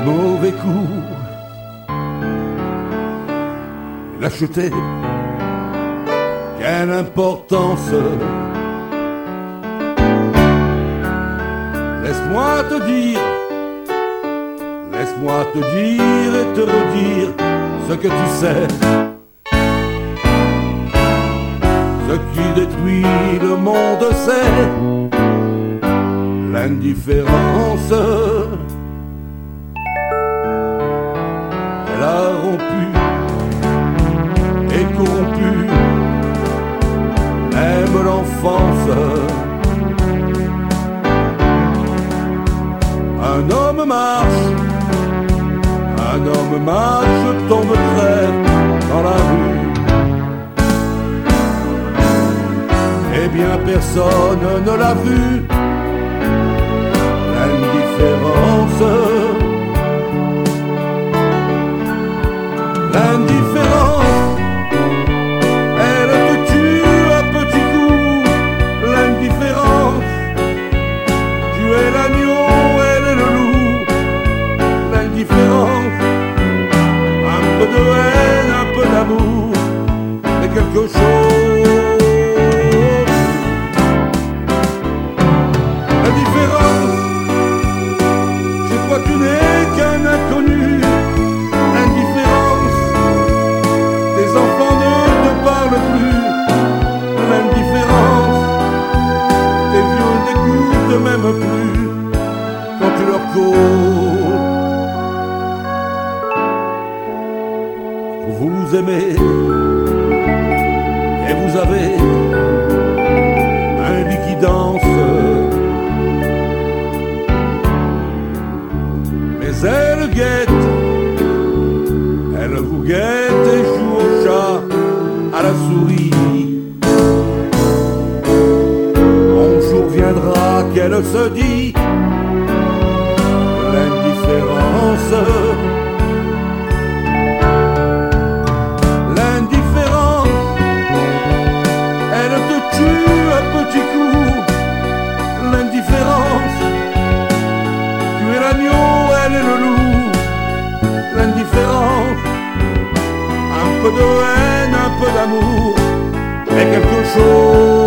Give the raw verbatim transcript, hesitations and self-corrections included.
mauvais coup, lâcheté, quelle importance. Laisse-moi te dire, laisse-moi te dire et te redire ce que tu sais. Ce qui détruit le monde, c'est l'indifférence. Elle a rompu et corrompu même l'enfance. Un homme marche, un homme marche, tombe crève dans la rue. Eh bien personne ne l'a vu. L'indifférence, l'indifférence, elle te tue à petits coups. L'indifférence, tu es l'agneau, elle est le loup. L'indifférence, un peu de haine, un peu d'amour, et quelque chose. L'indifférence, chez toi tu n'es qu'un inconnu. L'indifférence, tes enfants ne te parlent plus. L'indifférence, tes vieux n'écoutent même plus quand tu leur cours. Vous aimez et vous avez un lit qui danse, mais elle guette, elle vous guette et joue au chat, à la souris. Un jour viendra qu'elle se dit l'indifférence. L'indifférence, elle te tue à petits coups. L'indifférence, tu es l'agneau, elle est le loup. L'indifférence, un peu de haine, un peu d'amour, et quelque chose.